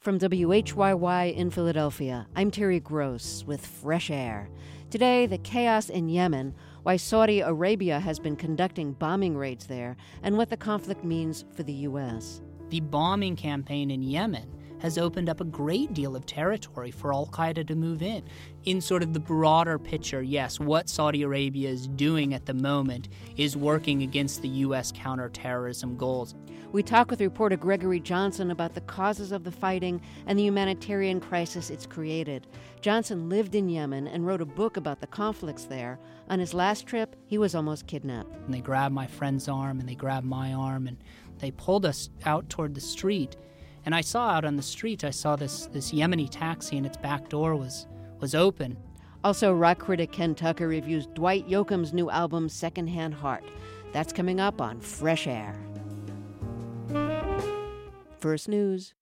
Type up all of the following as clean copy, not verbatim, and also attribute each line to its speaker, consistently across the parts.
Speaker 1: From WHYY in Philadelphia, I'm Terry Gross with Fresh Air. Today, the chaos in Yemen, why Saudi Arabia has been conducting bombing raids there, and what the conflict means for the U.S.
Speaker 2: The bombing campaign in Yemen has opened up a great deal of territory for al-Qaeda to move in. In sort of the broader picture, yes, what Saudi Arabia is doing at the moment is working against the U.S. counterterrorism goals.
Speaker 1: We talk with reporter Gregory Johnson about the causes of the fighting and the humanitarian crisis it's created. Johnson lived in Yemen and wrote a book about the conflicts there. On his last trip, he was almost kidnapped.
Speaker 2: And they grabbed my friend's arm and they grabbed my arm and they pulled us out toward the street. And I saw out on the street, I saw this Yemeni taxi and its back door was open.
Speaker 1: Also, rock critic Ken Tucker reviews Dwight Yoakam's new album, Secondhand Heart. That's coming up on Fresh Air. First News.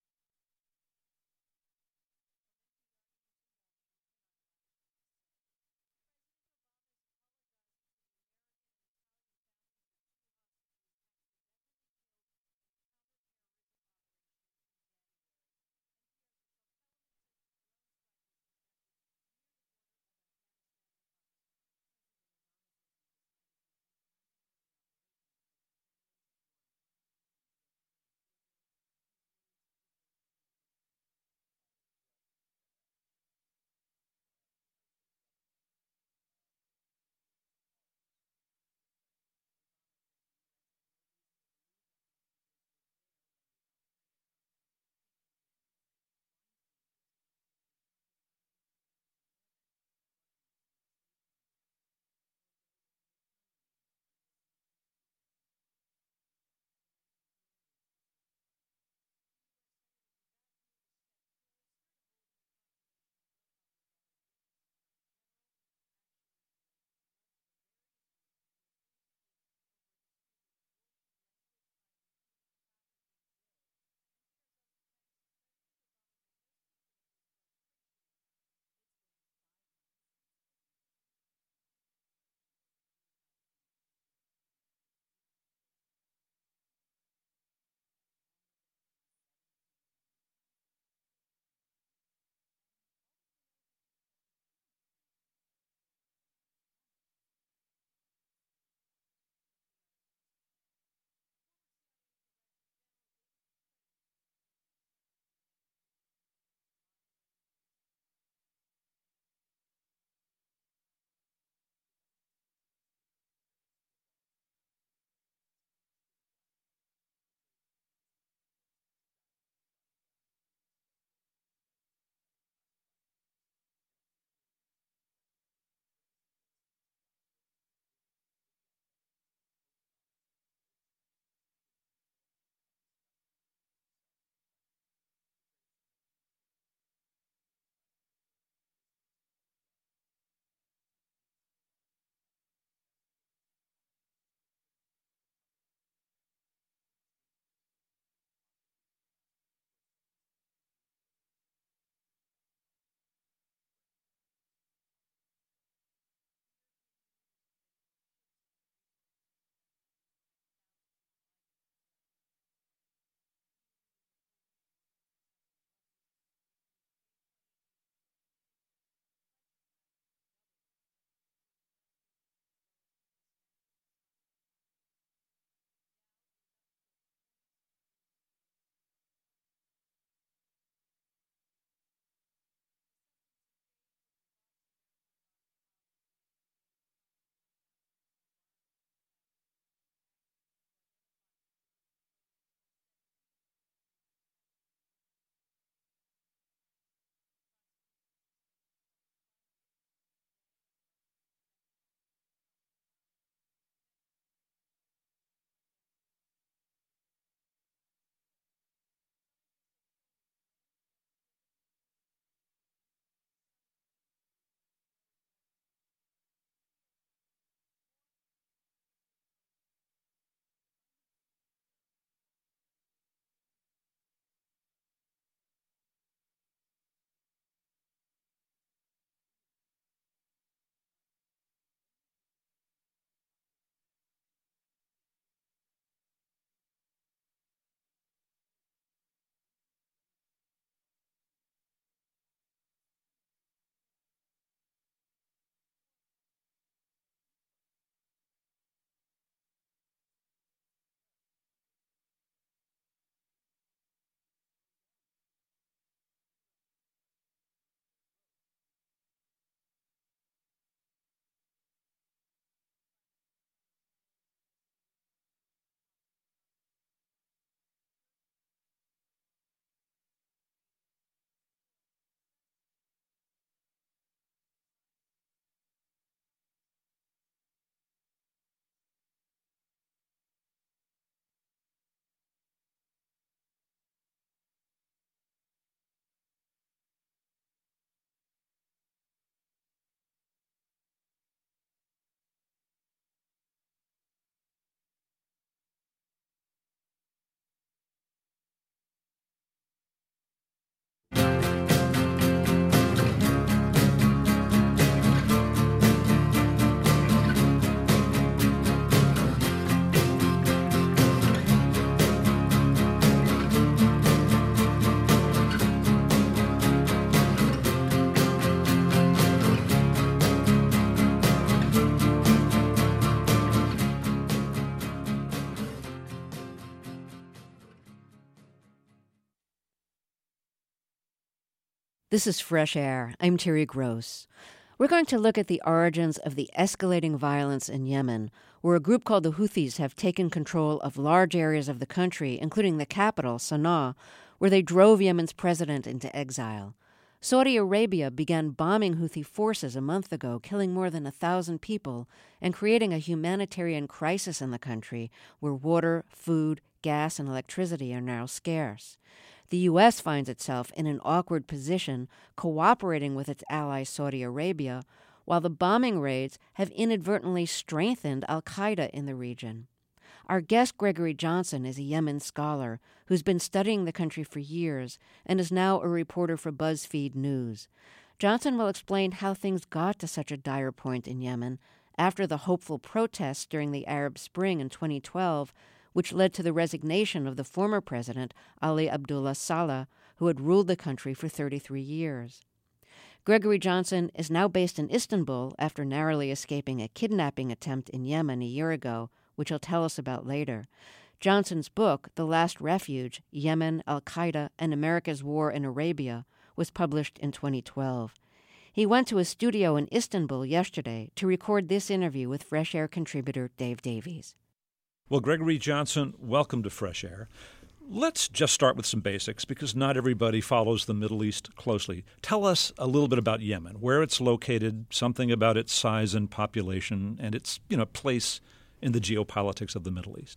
Speaker 1: This is Fresh Air. I'm Terry Gross. We're going to look at the origins of the escalating violence in Yemen, where a group called the Houthis have taken control of large areas of the country, including the capital, Sana'a, where they drove Yemen's president into exile. Saudi Arabia began bombing Houthi forces a month ago, killing more than 1,000 people and creating a humanitarian crisis in the country where water, food, gas, and electricity are now scarce. The U.S. finds itself in an awkward position, cooperating with its ally Saudi Arabia, while the bombing raids have inadvertently strengthened al-Qaeda in the region. Our guest, Gregory Johnson, is a Yemen scholar who's been studying the country for years and is now a reporter for BuzzFeed News. Johnson will explain how things got to such a dire point in Yemen after the hopeful protests during the Arab Spring in 2012, which led to the resignation of the former president, Ali Abdullah Saleh, who had ruled the country for 33 years. Gregory Johnson is now based in Istanbul after narrowly escaping a kidnapping attempt in Yemen a year ago, which he'll tell us about later. Johnson's book, The Last Refuge, Yemen, Al-Qaeda, and America's War in Arabia, was published in 2012. He went to a studio in Istanbul yesterday to record this interview with Fresh Air contributor Dave Davies.
Speaker 3: Well, Gregory Johnson, welcome to Fresh Air. Let's just start with some basics because not everybody follows the Middle East closely. Tell us a little bit about Yemen, where it's located, something about its size and population, and its place in the geopolitics of the Middle East.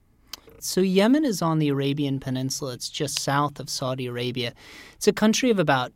Speaker 2: So Yemen is on the Arabian Peninsula. It's just south of Saudi Arabia. It's a country of about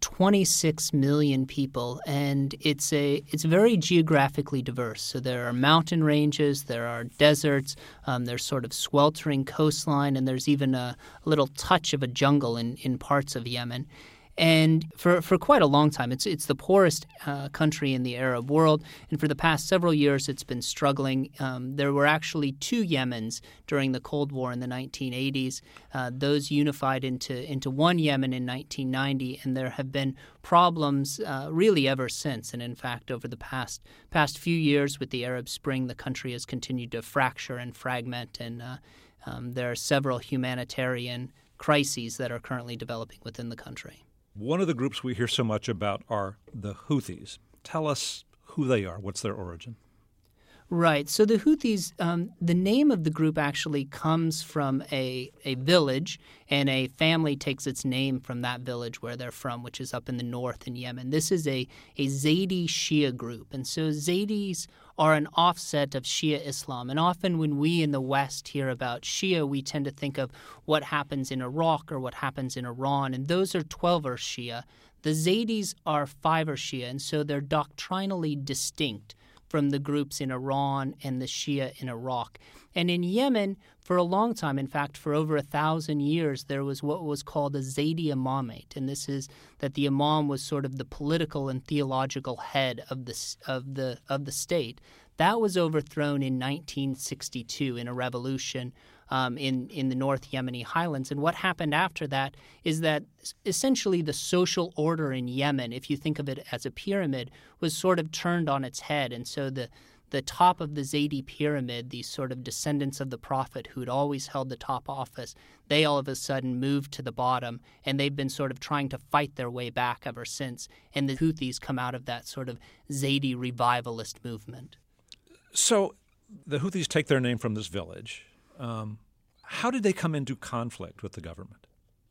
Speaker 2: 26 million people, and it's very geographically diverse. So there are mountain ranges, there are deserts, there's sort of sweltering coastline, and there's even a little touch of a jungle in parts of Yemen. And for quite a long time, it's the poorest country in the Arab world. And for the past several years, it's been struggling. There were actually two Yemens during the Cold War in the 1980s. Those unified into one Yemen in 1990, and there have been problems really ever since. And in fact, over the past few years with the Arab Spring, the country has continued to fracture and fragment, and there are several humanitarian crises that are currently developing within the country.
Speaker 3: One of the groups we hear so much about are the Houthis. Tell us who they are. What's their origin?
Speaker 2: Right. So the Houthis, the name of the group actually comes from a village, and a family takes its name from that village where they're from, which is up in the north in Yemen. This is a Zaydi Shia group. And so Zaydis are an offset of Shia Islam. And often when we in the West hear about Shia, we tend to think of what happens in Iraq or what happens in Iran, and those are 12er Shia. The Zaydis are 5er Shia, and so they're doctrinally distinct from the groups in Iran and the Shia in Iraq. And in Yemen, for a long time, in fact, for over 1,000 years, there was what was called a Zaydi imamate. And this is that the imam was sort of the political and theological head of the state. That was overthrown in 1962 in a revolution in the North Yemeni highlands. And what happened after that is that essentially the social order in Yemen, if you think of it as a pyramid, was sort of turned on its head. And so the top of the Zaydi pyramid, these sort of descendants of the Prophet who had always held the top office, they all of a sudden moved to the bottom, and they've been sort of trying to fight their way back ever since. And the Houthis come out of that sort of Zaydi revivalist movement.
Speaker 3: So the Houthis take their name from this village. How did they come into conflict with the government?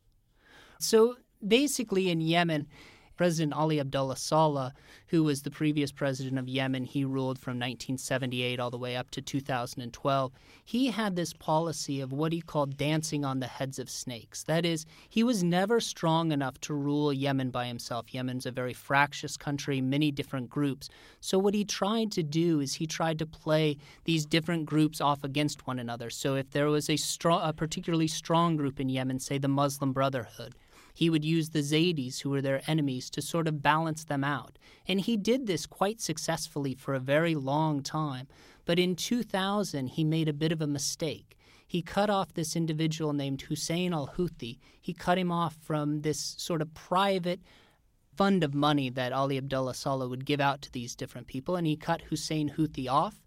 Speaker 2: So basically in Yemen, President Ali Abdullah Saleh, who was the previous president of Yemen, he ruled from 1978 all the way up to 2012. He had this policy of what he called dancing on the heads of snakes. That is, he was never strong enough to rule Yemen by himself. Yemen's a very fractious country, many different groups. So what he tried to do is he tried to play these different groups off against one another. So if there was a particularly strong group in Yemen, say the Muslim Brotherhood, he would use the Zaydis, who were their enemies, to sort of balance them out. And he did this quite successfully for a very long time. But in 2000, he made a bit of a mistake. He cut off this individual named Hussein al-Houthi. He cut him off from this sort of private fund of money that Ali Abdullah Saleh would give out to these different people, and he cut Hussein Houthi off.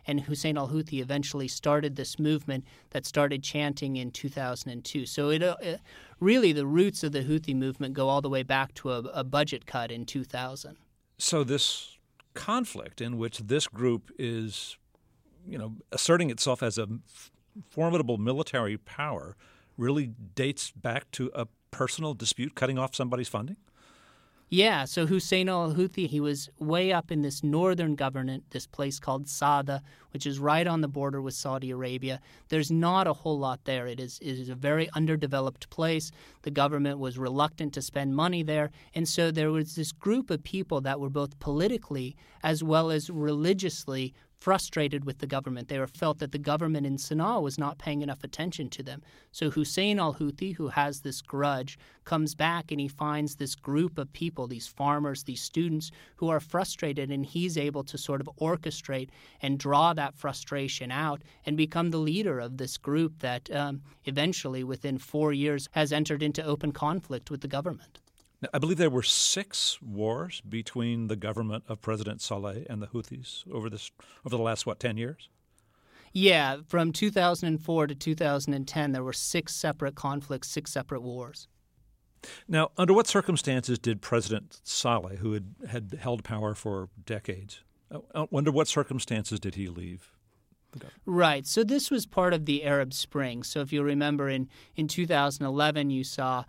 Speaker 2: and Hussein al-Houthi eventually started this movement that started chanting in 2002. So really the roots of the Houthi movement go all the way back to a budget cut in 2000.
Speaker 3: So this conflict in which this group is, asserting itself as a formidable military power really dates back to a personal dispute cutting off somebody's funding?
Speaker 2: Yeah, so Hussein al-Houthi, he was way up in this northern governorate, this place called Sada, which is right on the border with Saudi Arabia. There's not a whole lot there. It is a very underdeveloped place. The government was reluctant to spend money there. And so there was this group of people that were both politically as well as religiously frustrated with the government. They felt that the government in Sana'a was not paying enough attention to them. So Hussein al-Houthi, who has this grudge, comes back and he finds this group of people, these farmers, these students, who are frustrated, and he's able to sort of orchestrate and draw that frustration out and become the leader of this group that eventually, within 4 years, has entered into open conflict with the government.
Speaker 3: Now, I believe there were 6 wars between the government of President Saleh and the Houthis over the last, 10 years?
Speaker 2: Yeah, from 2004 to 2010, there were 6 separate conflicts, 6 separate wars.
Speaker 3: Now, under what circumstances did President Saleh, who had held power for decades, under what circumstances did he leave the government?
Speaker 2: Right. So this was part of the Arab Spring. So if you remember, in 2011, you saw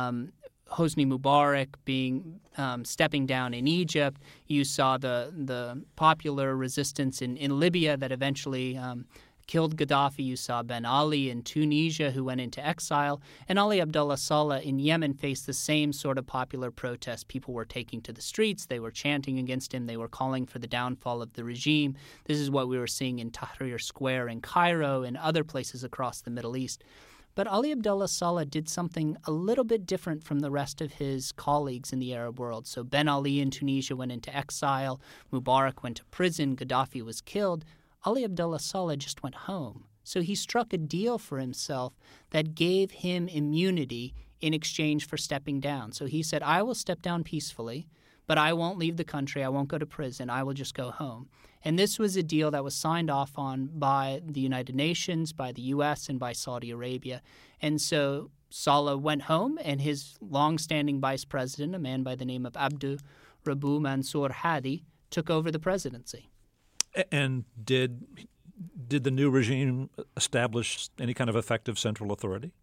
Speaker 2: Hosni Mubarak stepping down in Egypt. You saw the popular resistance in Libya that eventually killed Gaddafi. You saw Ben Ali in Tunisia, who went into exile. And Ali Abdullah Saleh in Yemen faced the same sort of popular protest. People were taking to the streets. They were chanting against him. They were calling for the downfall of the regime. This is what we were seeing in Tahrir Square in Cairo and other places across the Middle East. But Ali Abdullah Saleh did something a little bit different from the rest of his colleagues in the Arab world. So Ben Ali in Tunisia went into exile. Mubarak went to prison. Gaddafi was killed. Ali Abdullah Saleh just went home. So he struck a deal for himself that gave him immunity in exchange for stepping down. So he said, I will step down peacefully, but I won't leave the country. I won't go to prison. I will just go home. And this was a deal that was signed off on by the United Nations, by the U.S., and by Saudi Arabia. And so Saleh went home, and his long-standing vice president, a man by the name of Abdu Rabu Mansour Hadi, took over the presidency.
Speaker 3: And did the new regime establish any kind of effective central authority?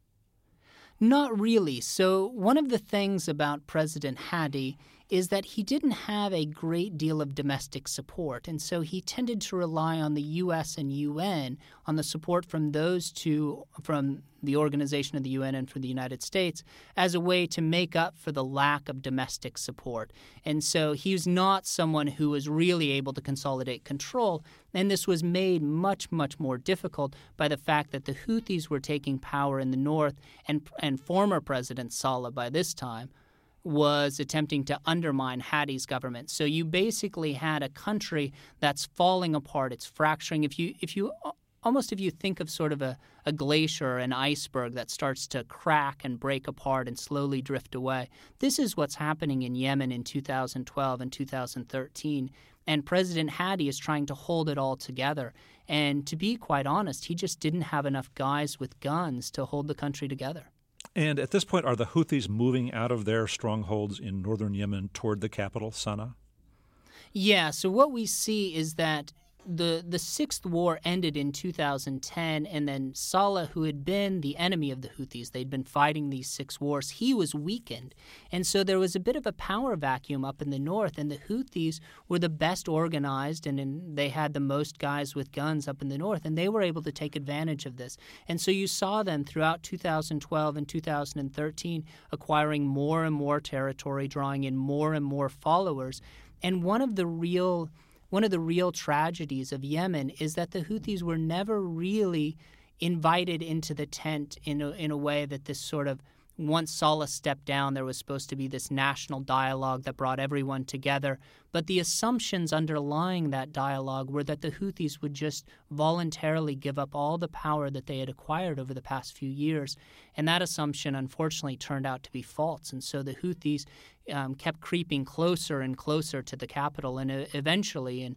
Speaker 2: Not really. So one of the things about President Hadi is that he didn't have a great deal of domestic support, and so he tended to rely on the U.S. and UN, on the support from those two, from the Organization of the UN and from the United States, as a way to make up for the lack of domestic support. And so he was not someone who was really able to consolidate control, and this was made much, much more difficult by the fact that the Houthis were taking power in the north, and former President Saleh by this time was attempting to undermine Hadi's government. So you basically had a country that's falling apart. It's fracturing. If you think of sort of a glacier or an iceberg that starts to crack and break apart and slowly drift away, this is what's happening in Yemen in 2012 and 2013. And President Hadi is trying to hold it all together. And to be quite honest, he just didn't have enough guys with guns to hold the country together.
Speaker 3: And at this point, are the Houthis moving out of their strongholds in northern Yemen toward the capital, Sana'a?
Speaker 2: Yeah, so what we see is that the Sixth War ended in 2010, and then Saleh, who had been the enemy of the Houthis, they'd been fighting these 6 wars, he was weakened. And so there was a bit of a power vacuum up in the north, and the Houthis were the best organized, and they had the most guys with guns up in the north, and they were able to take advantage of this. And so you saw them throughout 2012 and 2013 acquiring more and more territory, drawing in more and more followers. And one of the real tragedies of Yemen is that the Houthis were never really invited into the tent in a way that this sort of, once Saleh stepped down, there was supposed to be this national dialogue that brought everyone together. But the assumptions underlying that dialogue were that the Houthis would just voluntarily give up all the power that they had acquired over the past few years. And that assumption, unfortunately, turned out to be false. And so the Houthis kept creeping closer and closer to the capital. And eventually,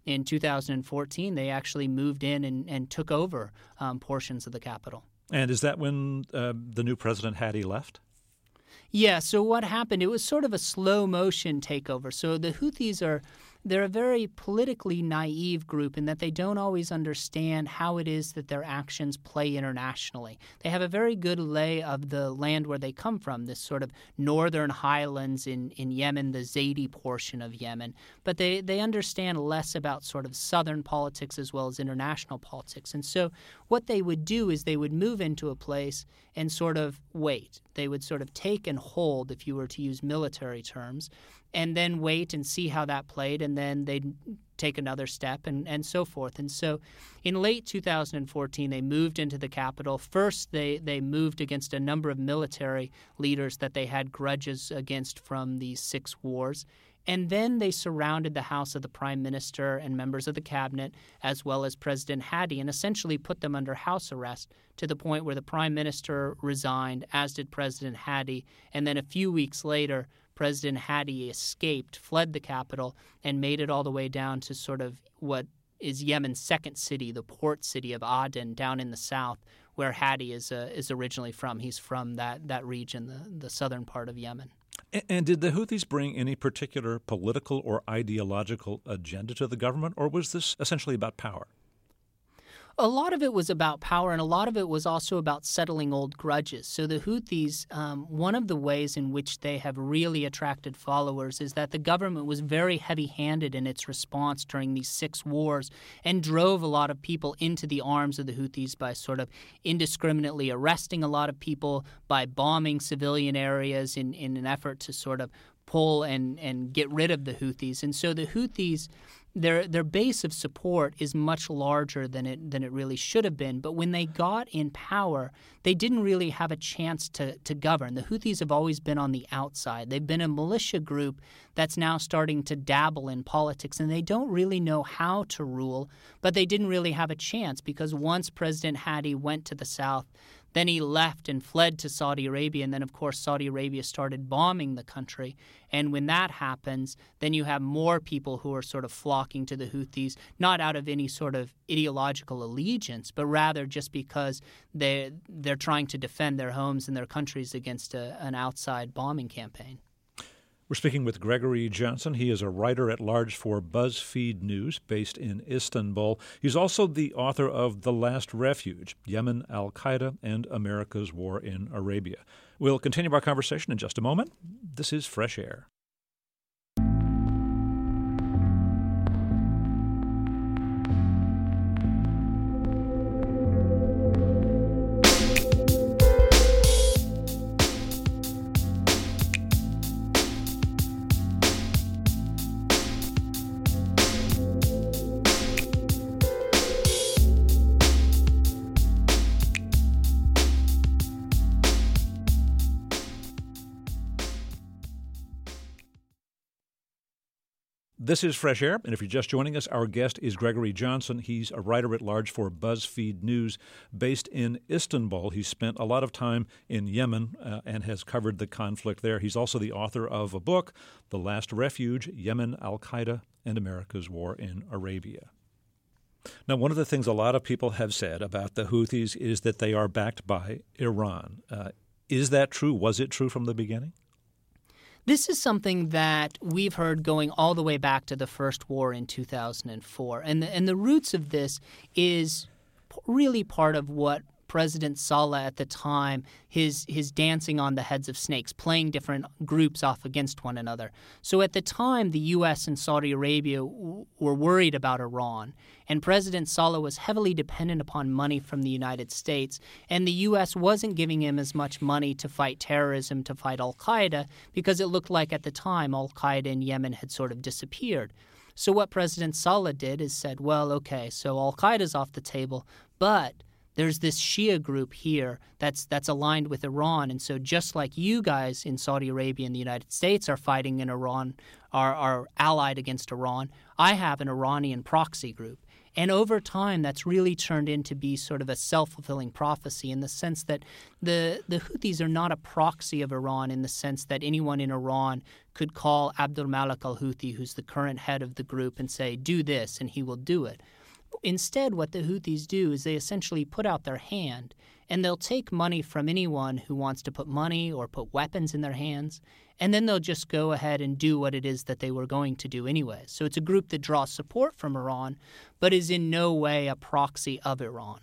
Speaker 2: in 2014, they actually moved in and took over portions of the capital.
Speaker 3: And is that when the new president Hadi left?
Speaker 2: Yeah, so what happened, it was sort of a slow motion takeover. So the Houthis they're a very politically naive group in that they don't always understand how it is that their actions play internationally. They have a very good lay of the land where they come from, this sort of northern highlands in Yemen, the Zaidi portion of Yemen. But they understand less about sort of southern politics as well as international politics. And so what they would do is they would move into a place and sort of wait. They would sort of take and hold, if you were to use military terms, and then wait and see how that played, and then they'd take another step and so forth. And so in late 2014, they moved into the capital. First, they moved against a number of military leaders that they had grudges against from these 6 wars. And then they surrounded the house of the prime minister and members of the cabinet, as well as President Hadi, and essentially put them under house arrest to the point where the prime minister resigned, as did President Hadi. And then a few weeks later, President Hadi escaped, fled the capital, and made it all the way down to sort of what is Yemen's second city, the port city of Aden, down in the south, where Hadi is originally from. He's from that region, the southern part of Yemen.
Speaker 3: And did the Houthis bring any particular political or ideological agenda to the government, or was this essentially about power?
Speaker 2: A lot of it was about power, and a lot of it was also about settling old grudges. So the Houthis, one of the ways in which they have really attracted followers is that the government was very heavy-handed in its response during these 6 wars and drove a lot of people into the arms of the Houthis by sort of indiscriminately arresting a lot of people, by bombing civilian areas in an effort to sort of pull and get rid of the Houthis. And so the Houthis, their base of support is much larger than it really should have been. But when they got in power, they didn't really have a chance to govern. The Houthis have always been on the outside. They've been a militia group that's now starting to dabble in politics, and they don't really know how to rule, but they didn't really have a chance because once President Hadi went to the south, then he left and fled to Saudi Arabia, and then, of course, Saudi Arabia started bombing the country. And when that happens, then you have more people who are sort of flocking to the Houthis, not out of any sort of ideological allegiance, but rather just because they're trying to defend their homes and their countries against an outside bombing campaign.
Speaker 3: We're speaking with Gregory Johnson. He is a writer-at-large for BuzzFeed News based in Istanbul. He's also the author of The Last Refuge, Yemen, Al-Qaeda, and America's War in Arabia. We'll continue our conversation in just a moment. This is Fresh Air. This is Fresh Air, and if you're just joining us, our guest is Gregory Johnson. He's a writer-at-large for BuzzFeed News based in Istanbul. He's spent a lot of time in Yemen and has covered the conflict there. He's also the author of a book, The Last Refuge, Yemen, Al-Qaeda, and America's War in Arabia. Now, one of the things a lot of people have said about the Houthis is that they are backed by Iran. Is that true? Was it true from the beginning?
Speaker 2: This is something that we've heard going all the way back to the first war in 2004. And the roots of this is really part of what President Saleh at the time, his dancing on the heads of snakes, playing different groups off against one another. So at the time, the U.S. and Saudi Arabia were worried about Iran, and President Saleh was heavily dependent upon money from the United States, and the U.S. wasn't giving him as much money to fight terrorism, to fight al-Qaeda, because it looked like at the time al-Qaeda in Yemen had sort of disappeared. So what President Saleh did is said, well, okay, so al-Qaeda's off the table, but there's this Shia group here that's aligned with Iran. And so just like you guys in Saudi Arabia and the United States are fighting in Iran, are allied against Iran, I have an Iranian proxy group. And over time, that's really turned into be sort of a self-fulfilling prophecy in the sense that the Houthis are not a proxy of Iran in the sense that anyone in Iran could call Abdul Malik al-Houthi, who's the current head of the group, and say, do this, and he will do it. Instead, what the Houthis do is they essentially put out their hand, and they'll take money from anyone who wants to put money or put weapons in their hands, and then they'll just go ahead and do what it is that they were going to do anyway. So it's a group that draws support from Iran, but is in no way a proxy of Iran.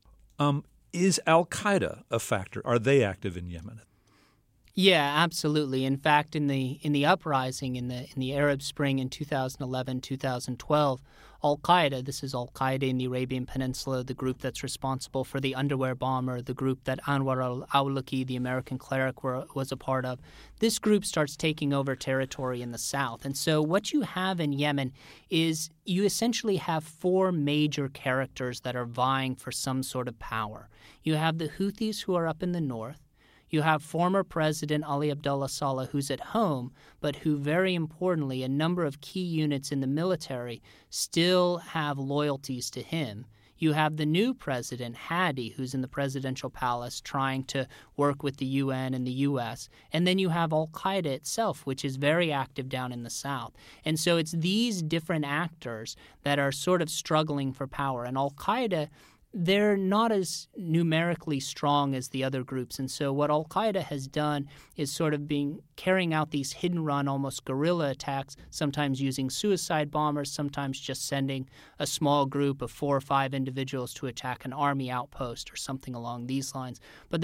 Speaker 3: Is al-Qaeda a factor? Are they active in Yemen?
Speaker 2: Yeah, absolutely. In fact, in the uprising in the Arab Spring in 2011, 2012, al-Qaeda, this is al-Qaeda in the Arabian Peninsula, the group that's responsible for the underwear bomber, the group that Anwar al-Awlaki, the American cleric, was a part of. This group starts taking over territory in the south. And so what you have in Yemen is you essentially have four major characters that are vying for some sort of power. You have the Houthis, who are up in the north. You have former President Ali Abdullah Saleh, who's at home, but who, very importantly, a number of key units in the military still have loyalties to him. You have the new president, Hadi, who's in the presidential palace trying to work with the UN and the U.S. And then you have al-Qaeda itself, which is very active down in the south. And so it's these different actors that are sort of struggling for power. And al-Qaeda, they're not as numerically strong as the other groups. And so what al-Qaeda has done is sort of carrying out these hidden-run, almost guerrilla attacks, sometimes using suicide bombers, sometimes just sending a small group of 4 or 5 individuals to attack an army outpost or something along these lines. But they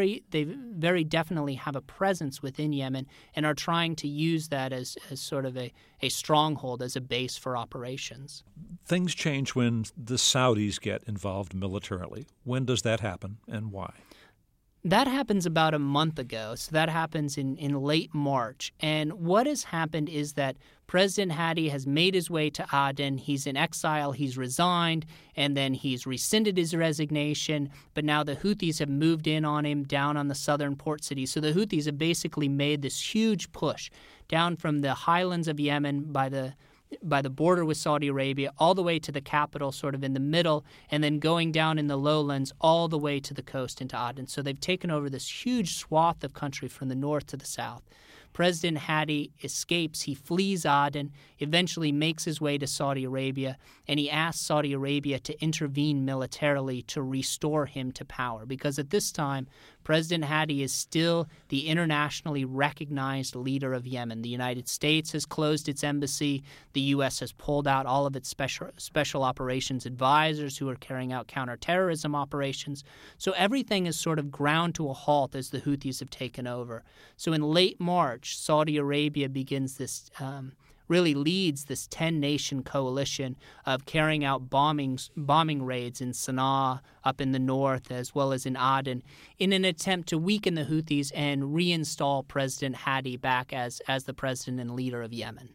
Speaker 2: very definitely have a presence within Yemen and are trying to use that as sort of a stronghold, as a base for operations.
Speaker 3: Things change when the Saudis get involved militarily. When does that happen and why?
Speaker 2: That happens about a month ago. So that happens in late March. And what has happened is that President Hadi has made his way to Aden. He's in exile. He's resigned, and then he's rescinded his resignation. But now the Houthis have moved in on him down on the southern port city. So the Houthis have basically made this huge push down from the highlands of Yemen by the border with Saudi Arabia all the way to the capital, sort of in the middle, and then going down in the lowlands all the way to the coast into Aden. So they've taken over this huge swath of country from the north to the south. President Hadi escapes. He flees Aden, eventually makes his way to Saudi Arabia, and he asks Saudi Arabia to intervene militarily to restore him to power. Because at this time, President Hadi is still the internationally recognized leader of Yemen. The United States has closed its embassy. The U.S. has pulled out all of its special operations advisors who are carrying out counterterrorism operations. So everything is sort of ground to a halt as the Houthis have taken over. So in late March, Saudi Arabia begins this really leads this 10-nation coalition of carrying out bombing raids in Sana'a, up in the north, as well as in Aden, in an attempt to weaken the Houthis and reinstall President Hadi back as the president and leader of Yemen.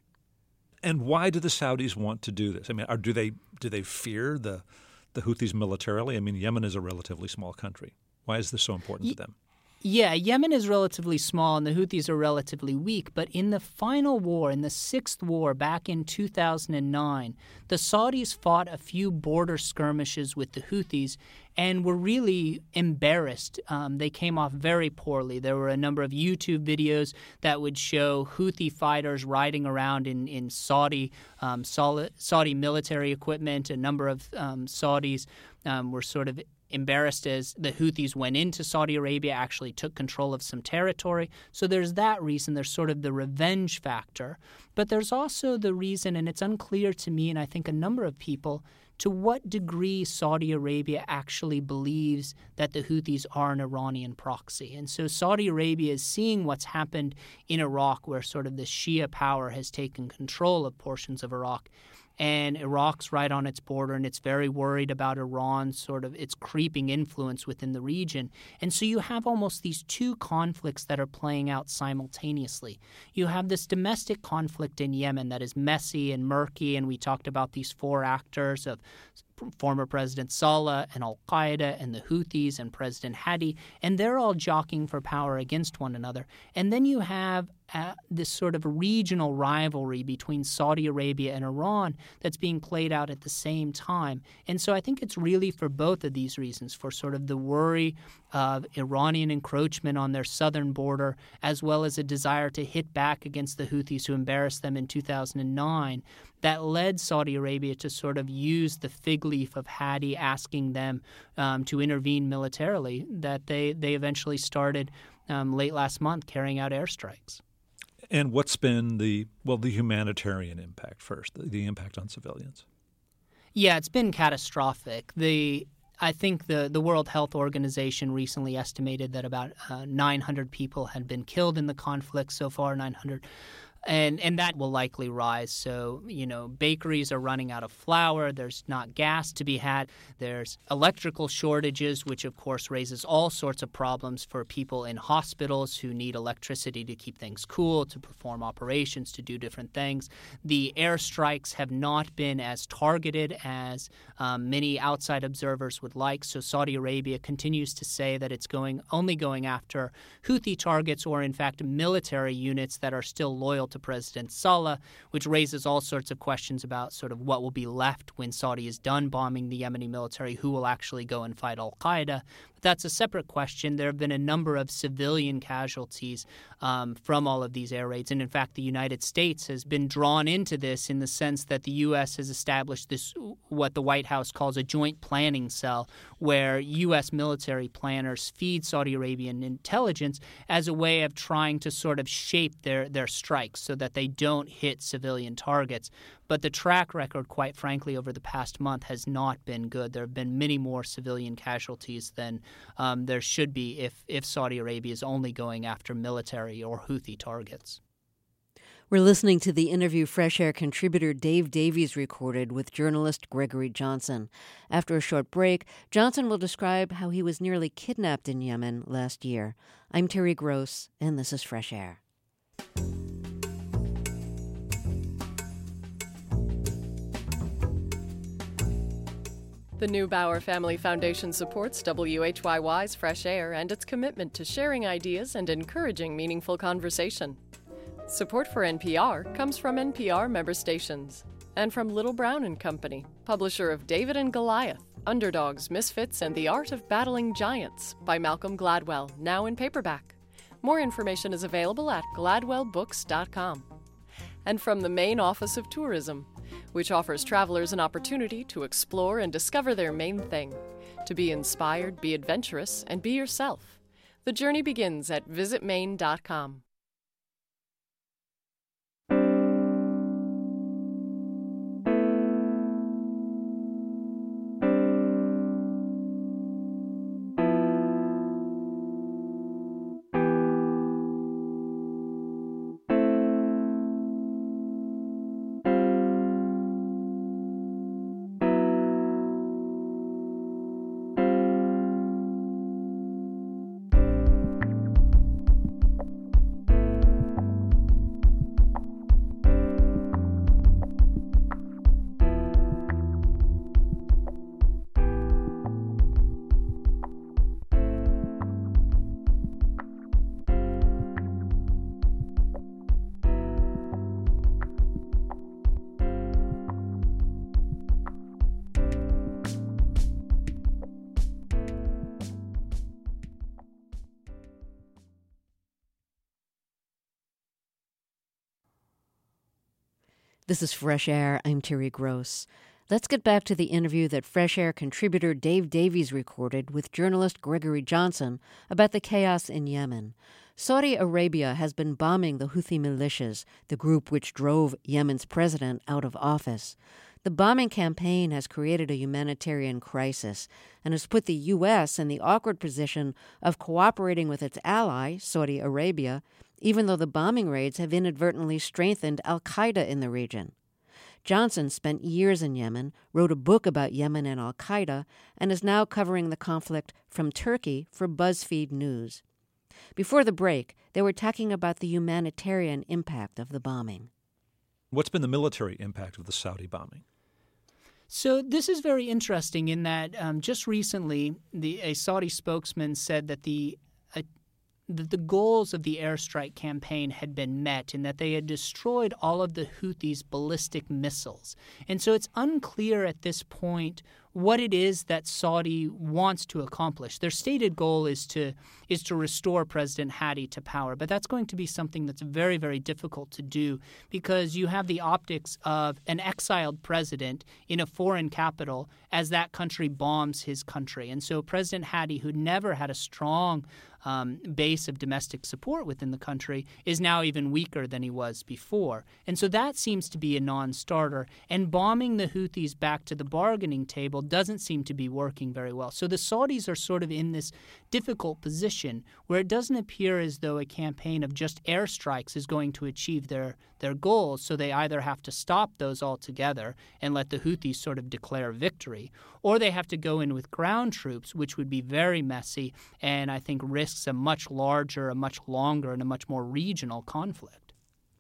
Speaker 3: And why do the Saudis want to do this? I mean, do they fear the Houthis militarily? I mean, Yemen is a relatively small country. Why is this so important to them?
Speaker 2: Yeah, Yemen is relatively small and the Houthis are relatively weak, but in the final war, in the sixth war back in 2009, the Saudis fought a few border skirmishes with the Houthis and were really embarrassed. They came off very poorly. There were a number of YouTube videos that would show Houthi fighters riding around in Saudi military equipment. A number of Saudis were sort of embarrassed as the Houthis went into Saudi Arabia, actually took control of some territory. So there's that reason. There's sort of the revenge factor. But there's also the reason, and it's unclear to me and I think a number of people, to what degree Saudi Arabia actually believes that the Houthis are an Iranian proxy. And so Saudi Arabia is seeing what's happened in Iraq, where sort of the Shia power has taken control of portions of Iraq. And Iraq's right on its border, and it's very worried about Iran's sort of its creeping influence within the region. And so you have almost these two conflicts that are playing out simultaneously. You have this domestic conflict in Yemen that is messy and murky, and we talked about these four actors of former President Saleh and al-Qaeda and the Houthis and President Hadi, and they're all jockeying for power against one another. And then you have this sort of regional rivalry between Saudi Arabia and Iran that's being played out at the same time. And so I think it's really for both of these reasons, for sort of the worry of Iranian encroachment on their southern border, as well as a desire to hit back against the Houthis who embarrassed them in 2009, that led Saudi Arabia to sort of use the fig leaf of Hadi asking them to intervene militarily, that they eventually started late last month carrying out airstrikes.
Speaker 3: And what's been the humanitarian impact first, the impact on civilians?
Speaker 2: Yeah, it's been catastrophic. I think the World Health Organization recently estimated that about 900 people had been killed in the conflict so far, 900. And that will likely rise. So, bakeries are running out of flour. There's not gas to be had. There's electrical shortages, which, of course, raises all sorts of problems for people in hospitals who need electricity to keep things cool, to perform operations, to do different things. The airstrikes have not been as targeted as many outside observers would like. So Saudi Arabia continues to say that it's only going after Houthi targets or, in fact, military units that are still loyal to President Saleh, which raises all sorts of questions about sort of what will be left when Saudi is done bombing the Yemeni military, who will actually go and fight al-Qaeda. But that's a separate question. There have been a number of civilian casualties from all of these air raids. And in fact, the United States has been drawn into this in the sense that the U.S. has established this, what the White House calls a joint planning cell, where U.S. military planners feed Saudi Arabian intelligence as a way of trying to sort of shape their strikes so that they don't hit civilian targets. But the track record, quite frankly, over the past month has not been good. There have been many more civilian casualties than there should be if Saudi Arabia is only going after military or Houthi targets.
Speaker 1: We're listening to the interview Fresh Air contributor Dave Davies recorded with journalist Gregory Johnson. After a short break, Johnson will describe how he was nearly kidnapped in Yemen last year. I'm Terry Gross, and this is Fresh Air.
Speaker 4: The Neubauer Family Foundation supports WHYY's Fresh Air and its commitment to sharing ideas and encouraging meaningful conversation. Support for NPR comes from NPR member stations and from Little Brown and Company, publisher of David and Goliath, Underdogs, Misfits, and the Art of Battling Giants by Malcolm Gladwell, now in paperback. More information is available at gladwellbooks.com. And from the Maine Office of Tourism, which offers travelers an opportunity to explore and discover their main thing, to be inspired, be adventurous, and be yourself. The journey begins at visitmaine.com.
Speaker 1: This is Fresh Air. I'm Terry Gross. Let's get back to the interview that Fresh Air contributor Dave Davies recorded with journalist Gregory Johnson about the chaos in Yemen. Saudi Arabia has been bombing the Houthi militias, the group which drove Yemen's president out of office. The bombing campaign has created a humanitarian crisis and has put the U.S. in the awkward position of cooperating with its ally, Saudi Arabia, even though the bombing raids have inadvertently strengthened al-Qaeda in the region. Johnson spent years in Yemen, wrote a book about Yemen and al-Qaeda, and is now covering the conflict from Turkey for BuzzFeed News. Before the break, they were talking about the humanitarian impact of the bombing.
Speaker 3: What's been the military impact of the Saudi bombing?
Speaker 2: So this is very interesting in that just recently a Saudi spokesman said that that the goals of the airstrike campaign had been met and that they had destroyed all of the Houthis' ballistic missiles. And so it's unclear at this point what it is that Saudi wants to accomplish. Their stated goal is to restore President Hadi to power, but that's going to be something that's very, very difficult to do because you have the optics of an exiled president in a foreign capital as that country bombs his country. And so President Hadi, who never had a strong base of domestic support within the country, is now even weaker than he was before. And so that seems to be a non-starter. And bombing the Houthis back to the bargaining table doesn't seem to be working very well. So the Saudis are sort of in this difficult position where it doesn't appear as though a campaign of just airstrikes is going to achieve their goals. So they either have to stop those altogether and let the Houthis sort of declare victory, or they have to go in with ground troops, which would be very messy and I think risks a much larger, a much longer, and a much more regional conflict.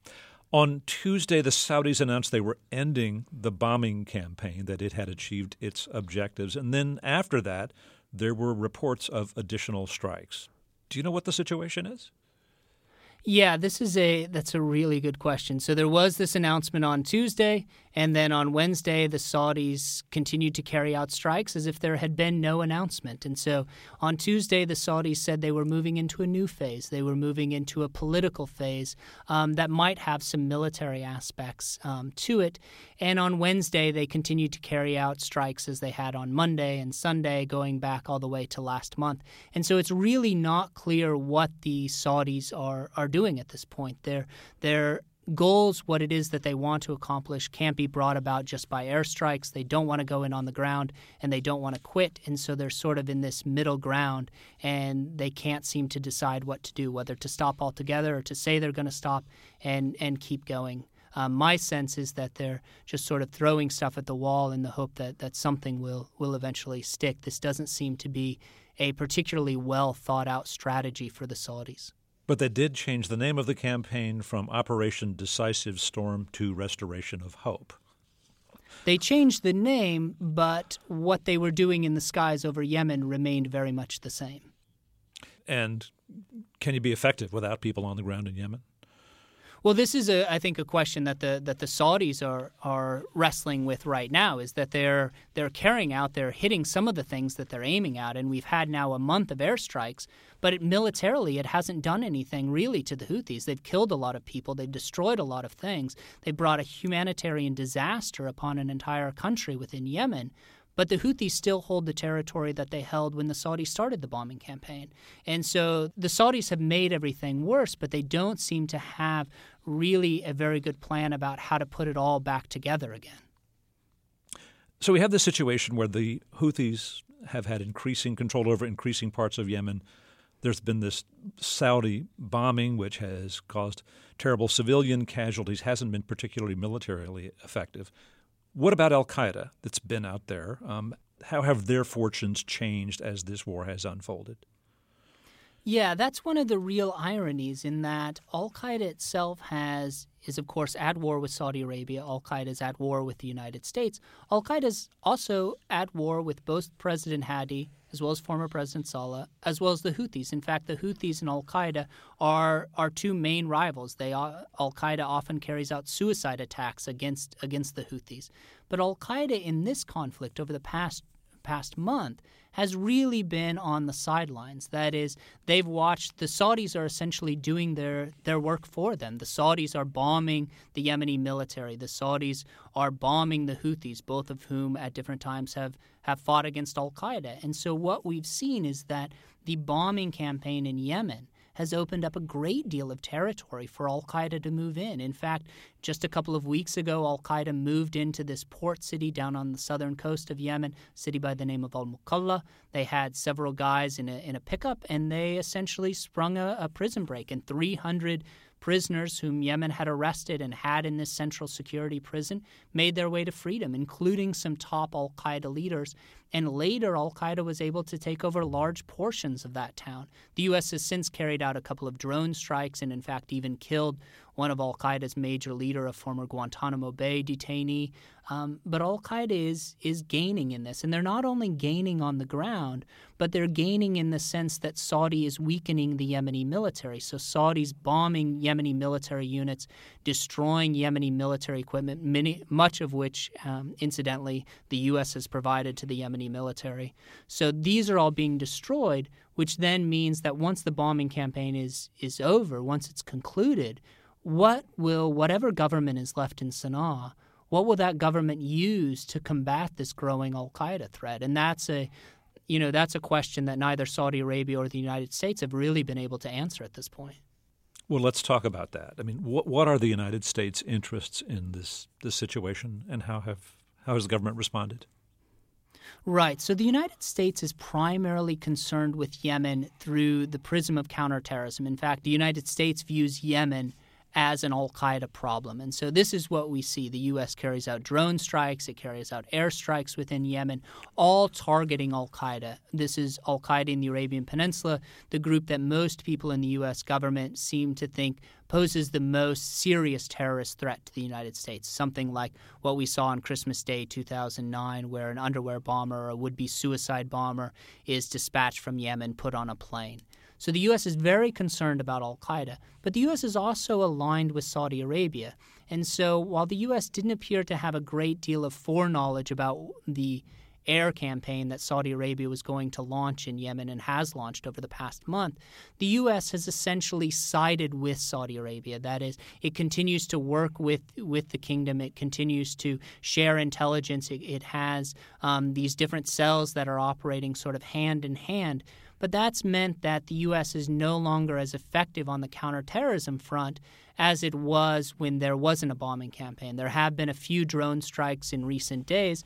Speaker 3: On Tuesday, the Saudis announced they were ending the bombing campaign, that it had achieved its objectives. And then after that, there were reports of additional strikes. Do you know what the situation is?
Speaker 2: Yeah, that's a really good question. So there was this announcement on Tuesday, and then on Wednesday, the Saudis continued to carry out strikes as if there had been no announcement. And so on Tuesday, the Saudis said they were moving into a new phase. They were moving into a political phase that might have some military aspects to it. And on Wednesday, they continued to carry out strikes as they had on Monday and Sunday, going back all the way to last month. And so it's really not clear what the Saudis are doing at this point. Their goals, what it is that they want to accomplish, can't be brought about just by airstrikes. They don't want to go in on the ground, and they don't want to quit. And so they're sort of in this middle ground, and they can't seem to decide what to do, whether to stop altogether or to say they're going to stop and keep going. My sense is that they're just sort of throwing stuff at the wall in the hope that something will eventually stick. This doesn't seem to be a particularly well thought out strategy for the Saudis.
Speaker 3: But they did change the name of the campaign from Operation Decisive Storm to Restoration of Hope.
Speaker 2: They changed the name, but what they were doing in the skies over Yemen remained very much the same.
Speaker 3: And can you be effective without people on the ground in Yemen?
Speaker 2: Well, this is, I think, a question that the Saudis are wrestling with right now, is that they're hitting some of the things that they're aiming at, and we've had now a month of airstrikes, but militarily it hasn't done anything really to the Houthis. They've killed a lot of people. They've destroyed a lot of things. They brought a humanitarian disaster upon an entire country within Yemen. But the Houthis still hold the territory that they held when the Saudis started the bombing campaign. And so the Saudis have made everything worse, but they don't seem to have really a very good plan about how to put it all back together again.
Speaker 3: So we have this situation where the Houthis have had increasing control over increasing parts of Yemen. There's been this Saudi bombing, which has caused terrible civilian casualties, hasn't been particularly militarily effective. What about al-Qaeda that's been out there? How have their fortunes changed as this war has unfolded?
Speaker 2: Yeah, that's one of the real ironies in that al-Qaeda itself is, of course, at war with Saudi Arabia. Al-Qaeda is at war with the United States. Al-Qaeda is also at war with both President Hadi as well as former President Saleh, as well as the Houthis. In fact, the Houthis and al-Qaeda are two main rivals. Al-Qaeda often carries out suicide attacks against the Houthis. But al-Qaeda in this conflict over the past month has really been on the sidelines. That is, they've watched – the Saudis are essentially doing their work for them. The Saudis are bombing the Yemeni military. The Saudis are bombing the Houthis, both of whom at different times have fought against al-Qaeda. And so what we've seen is that the bombing campaign in Yemen has opened up a great deal of territory for al-Qaeda to move in. In fact, just a couple of weeks ago, al-Qaeda moved into this port city down on the southern coast of Yemen, a city by the name of Al-Muqalla. They had several guys in a pickup, and they essentially sprung a prison break, and 300 prisoners whom Yemen had arrested and had in this central security prison made their way to freedom, including some top al-Qaeda leaders. And later, al-Qaeda was able to take over large portions of that town. The U.S. has since carried out a couple of drone strikes and, in fact, even killed one of al-Qaeda's major leader, a former Guantanamo Bay detainee. But al-Qaeda is gaining in this. And they're not only gaining on the ground, but they're gaining in the sense that Saudi is weakening the Yemeni military. So Saudi's bombing Yemeni military units, destroying Yemeni military equipment, much of which, incidentally, the U.S. has provided to the Yemeni military. So these are all being destroyed, which then means that once the bombing campaign is over, once it's concluded, whatever government is left in Sana'a, what will that government use to combat this growing al-Qaeda threat? And that's a question that neither Saudi Arabia or the United States have really been able to answer at this point.
Speaker 3: Well, let's talk about that. I mean, what are the United States' interests in this situation, and how has the government responded?
Speaker 2: Right. So the United States is primarily concerned with Yemen through the prism of counterterrorism. In fact, the United States views Yemen as an al-Qaeda problem. And so this is what we see. The U.S. carries out drone strikes. It carries out airstrikes within Yemen, all targeting al-Qaeda. This is al-Qaeda in the Arabian Peninsula, the group that most people in the U.S. government seem to think poses the most serious terrorist threat to the United States, something like what we saw on Christmas Day 2009, where an underwear bomber or a would-be suicide bomber is dispatched from Yemen, put on a plane. So the U.S. is very concerned about al-Qaeda, but the U.S. is also aligned with Saudi Arabia. And so while the U.S. didn't appear to have a great deal of foreknowledge about the air campaign that Saudi Arabia was going to launch in Yemen and has launched over the past month, the U.S. has essentially sided with Saudi Arabia. That is, it continues to work with the kingdom. It continues to share intelligence. It has these different cells that are operating sort of hand in hand. But that's meant that the U.S. is no longer as effective on the counterterrorism front as it was when there wasn't a bombing campaign. There have been a few drone strikes in recent days,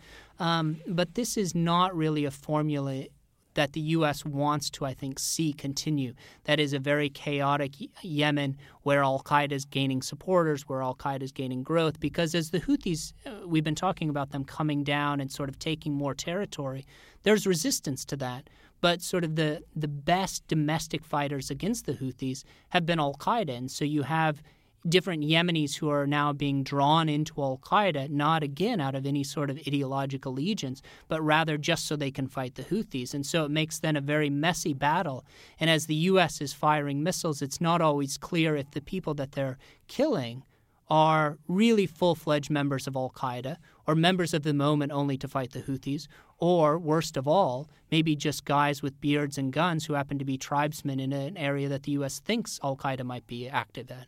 Speaker 2: but this is not really a formula that the U.S. wants to, I think, see continue. That is a very chaotic Yemen where al-Qaeda is gaining supporters, where al-Qaeda is gaining growth, because as the Houthis, we've been talking about them coming down and sort of taking more territory, there's resistance to that. But sort of the best domestic fighters against the Houthis have been al-Qaeda. And so you have different Yemenis who are now being drawn into al-Qaeda, not again out of any sort of ideological allegiance, but rather just so they can fight the Houthis. And so it makes then a very messy battle. And as the U.S. is firing missiles, it's not always clear if the people that they're killing are really full-fledged members of al-Qaeda or members of the moment only to fight the Houthis, or, worst of all, maybe just guys with beards and guns who happen to be tribesmen in an area that the U.S. thinks al-Qaeda might be active in.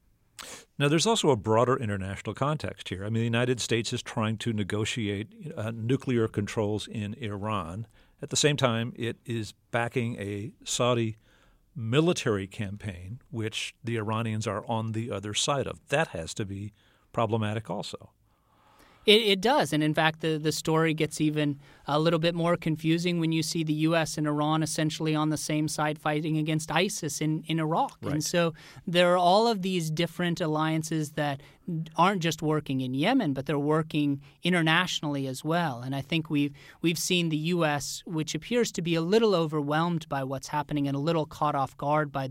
Speaker 3: Now, there's also a broader international context here. I mean, the United States is trying to negotiate nuclear controls in Iran. At the same time, it is backing a Saudi military campaign, which the Iranians are on the other side of. That has to be problematic also.
Speaker 2: It does. And in fact, the story gets even a little bit more confusing when you see the U.S. and Iran essentially on the same side fighting against ISIS in Iraq. Right. And so there are all of these different alliances that aren't just working in Yemen, but they're working internationally as well. And I think we've seen the U.S., which appears to be a little overwhelmed by what's happening and a little caught off guard by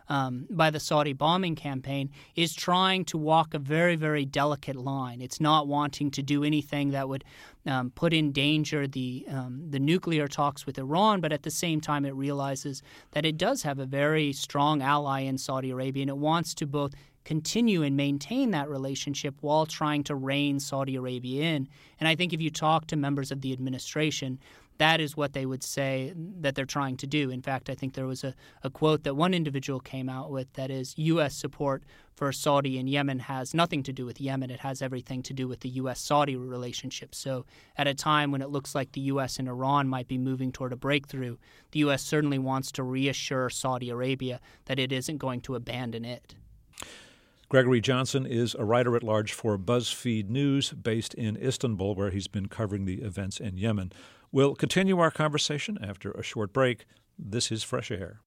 Speaker 2: the Saudi bombing campaign, is trying to walk a very, very delicate line. It's not wanting to do anything that would put in danger the nuclear talks with Iran, but at the same time it realizes that it does have a very strong ally in Saudi Arabia, and it wants to both continue and maintain that relationship while trying to rein Saudi Arabia in. And I think if you talk to members of the administration, that is what they would say that they're trying to do. In fact, I think there was a quote that one individual came out with that is, U.S. support for Saudi and Yemen has nothing to do with Yemen. It has everything to do with the U.S.-Saudi relationship. So at a time when it looks like the U.S. and Iran might be moving toward a breakthrough, the U.S. certainly wants to reassure Saudi Arabia that it isn't going to abandon it.
Speaker 3: Gregory Johnson is a writer-at-large for BuzzFeed News based in Istanbul, where he's been covering the events in Yemen. We'll continue our conversation after a short break. This is Fresh Air.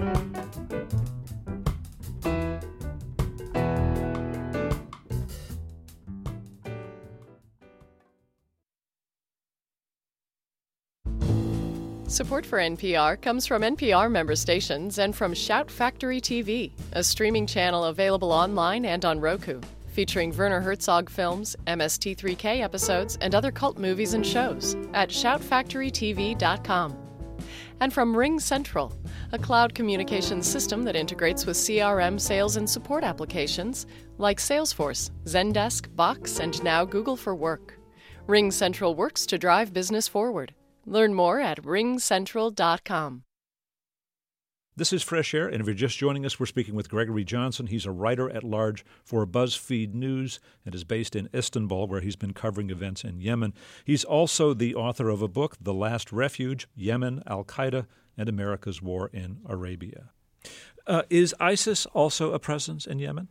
Speaker 4: Support for NPR comes from NPR member stations and from Shout Factory TV, a streaming channel available online and on Roku, featuring Werner Herzog films, MST3K episodes, and other cult movies and shows at shoutfactorytv.com. And from Ring Central, a cloud communications system that integrates with CRM sales and support applications like Salesforce, Zendesk, Box, and now Google for Work. Ring Central works to drive business forward. Learn more at ringcentral.com.
Speaker 3: This is Fresh Air, and if you're just joining us, we're speaking with Gregory Johnson. He's a writer-at-large for BuzzFeed News and is based in Istanbul, where he's been covering events in Yemen. He's also the author of a book, The Last Refuge, Yemen, Al-Qaeda, and America's War in Arabia. Is ISIS also a presence in Yemen?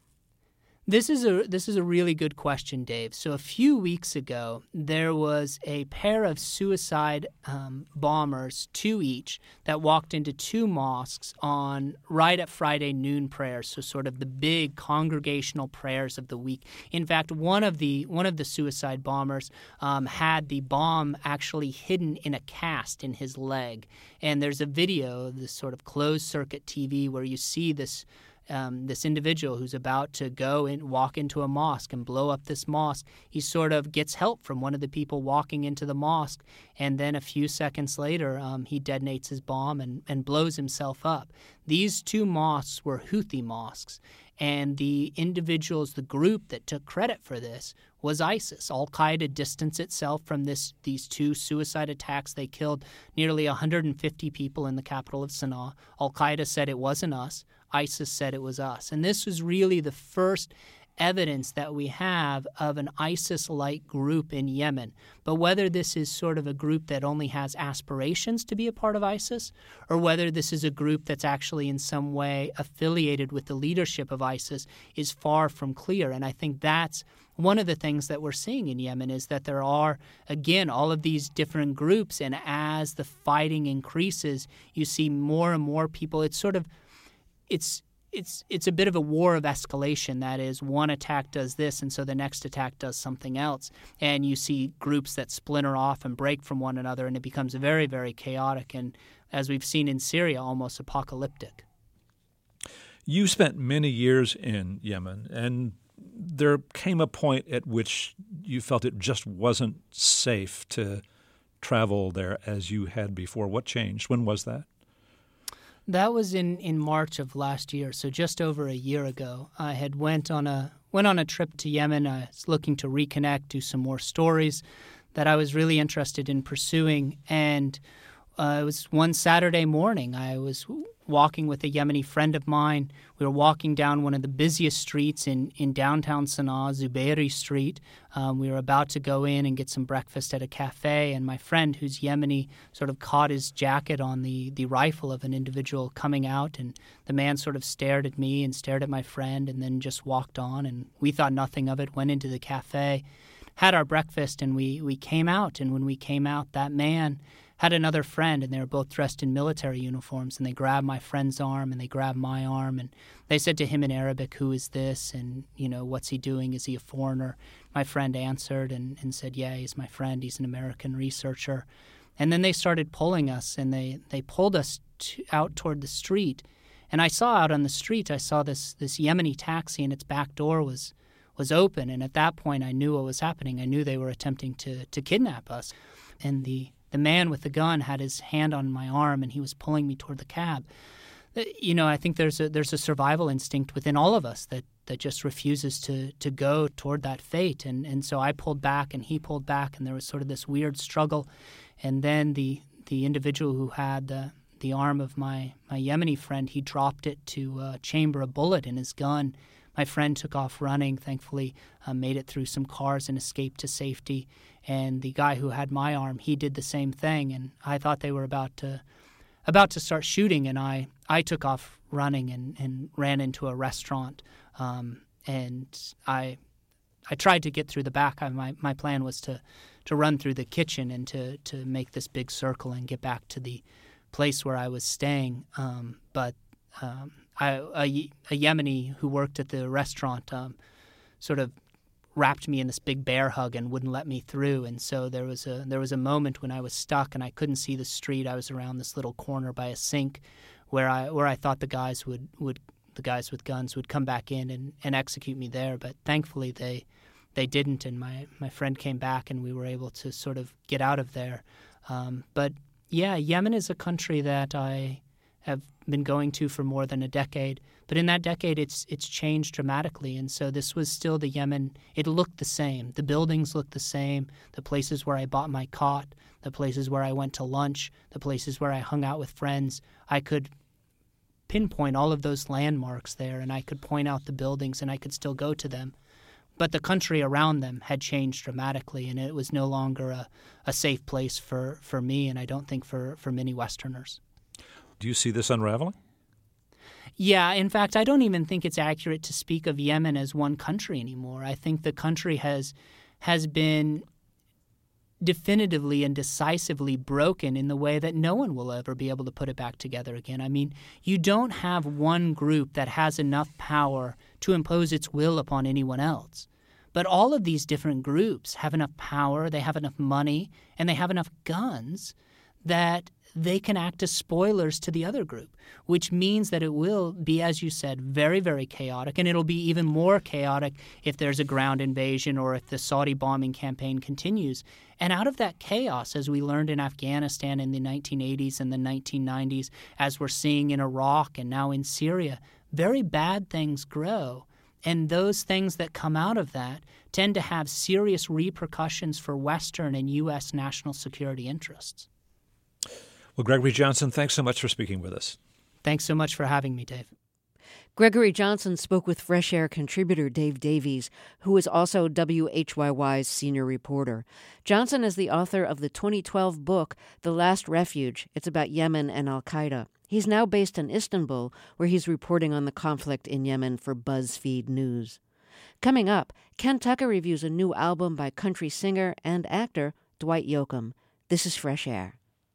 Speaker 2: This is a really good question, Dave. So a few weeks ago, there was a pair of suicide bombers, 2 each, that walked into 2 mosques right at Friday noon prayers, so sort of the big congregational prayers of the week. In fact, one of the suicide bombers had the bomb actually hidden in a cast in his leg, and there's a video, this sort of closed-circuit TV, where you see this individual who's about to go and walk into a mosque and blow up this mosque. He sort of gets help from one of the people walking into the mosque, and then a few seconds later, he detonates his bomb and blows himself up. These 2 mosques were Houthi mosques, and the individuals, the group that took credit for this was ISIS. Al-Qaeda distanced itself from these 2 suicide attacks. They killed nearly 150 people in the capital of Sana'a. Al-Qaeda said it wasn't us. ISIS said it was us. And this was really the first evidence that we have of an ISIS-like group in Yemen. But whether this is sort of a group that only has aspirations to be a part of ISIS, or whether this is a group that's actually in some way affiliated with the leadership of ISIS, is far from clear. And I think that's one of the things that we're seeing in Yemen, is that there are, again, all of these different groups, and as the fighting increases, you see more and more people. It's a bit of a war of escalation. That is, one attack does this, and so the next attack does something else. And you see groups that splinter off and break from one another, and it becomes very, very chaotic, and as we've seen in Syria, almost apocalyptic.
Speaker 3: You spent many years in Yemen, and there came a point at which you felt it just wasn't safe to travel there as you had before. What changed? When was that?
Speaker 2: That was in March of last year, so just over a year ago. I had went on a trip to Yemen. I was looking to reconnect, do some more stories that I was really interested in pursuing. And it was one Saturday morning. I was walking with a Yemeni friend of mine. We were walking down one of the busiest streets in downtown Sana'a, Zubairi Street. We were about to go in and get some breakfast at a cafe, and my friend, who's Yemeni, sort of caught his jacket on the rifle of an individual coming out, and the man sort of stared at me and stared at my friend and then just walked on, and we thought nothing of it, went into the cafe, had our breakfast, and we came out. And when we came out, that man had another friend, and they were both dressed in military uniforms, and they grabbed my friend's arm, and they grabbed my arm, and they said to him in Arabic, "Who is this? And, what's he doing? Is he a foreigner?" My friend answered and said, "Yeah, he's my friend. He's an American researcher." And then they started pulling us, and they pulled us out toward the street. And I saw out on the street, I saw this Yemeni taxi, and its back door was open. And at that point, I knew what was happening. I knew they were attempting to kidnap us. And the man with the gun had his hand on my arm, and he was pulling me toward the cab. I think there's a survival instinct within all of us that just refuses to go toward that fate. And so I pulled back, and he pulled back, and there was sort of this weird struggle. And then the individual who had the arm of my Yemeni friend, he dropped it to chamber a bullet in his gun. My friend took off running, thankfully made it through some cars and escaped to safety. And the guy who had my arm, he did the same thing. And I thought they were about to start shooting, and I took off running and ran into a restaurant. And I tried to get through the back. My plan was to run through the kitchen and to make this big circle and get back to the place where I was staying, but a Yemeni who worked at the restaurant sort of wrapped me in this big bear hug and wouldn't let me through. And so there was a moment when I was stuck and I couldn't see the street. I was around this little corner by a sink where I thought the guys with guns would come back in and execute me there. But thankfully they didn't, and my friend came back and we were able to sort of get out of there. But yeah, Yemen is a country that I have been going to for more than a decade. But in that decade, it's changed dramatically. And so this was still the Yemen. It looked the same. The buildings looked the same. The places where I bought my cot, the places where I went to lunch, the places where I hung out with friends. I could pinpoint all of those landmarks there, and I could point out the buildings, and I could still go to them. But the country around them had changed dramatically, and it was no longer a safe place for me, and I don't think for many Westerners.
Speaker 3: Do you see this unraveling?
Speaker 2: Yeah, in fact, I don't even think it's accurate to speak of Yemen as one country anymore. I think the country has been definitively and decisively broken in the way that no one will ever be able to put it back together again. I mean, you don't have one group that has enough power to impose its will upon anyone else. But all of these different groups have enough power, they have enough money, and they have enough guns that they can act as spoilers to the other group, which means that it will be, as you said, very, very chaotic, and it'll be even more chaotic if there's a ground invasion or if the Saudi bombing campaign continues. And out of that chaos, as we learned in Afghanistan in the 1980s and the 1990s, as we're seeing in Iraq and now in Syria, very bad things grow. And those things that come out of that tend to have serious repercussions for Western and U.S. national security interests.
Speaker 3: Well, Gregory Johnson, thanks so much for speaking with us.
Speaker 2: Thanks so much for having me, Dave.
Speaker 1: Gregory Johnson spoke with Fresh Air contributor Dave Davies, who is also WHYY's senior reporter. Johnson is the author of the 2012 book, The Last Refuge. It's about Yemen and al-Qaeda. He's now based in Istanbul, where he's reporting on the conflict in Yemen for BuzzFeed News. Coming up, Ken Tucker reviews a new album by country singer and actor Dwight Yoakam. This is Fresh Air.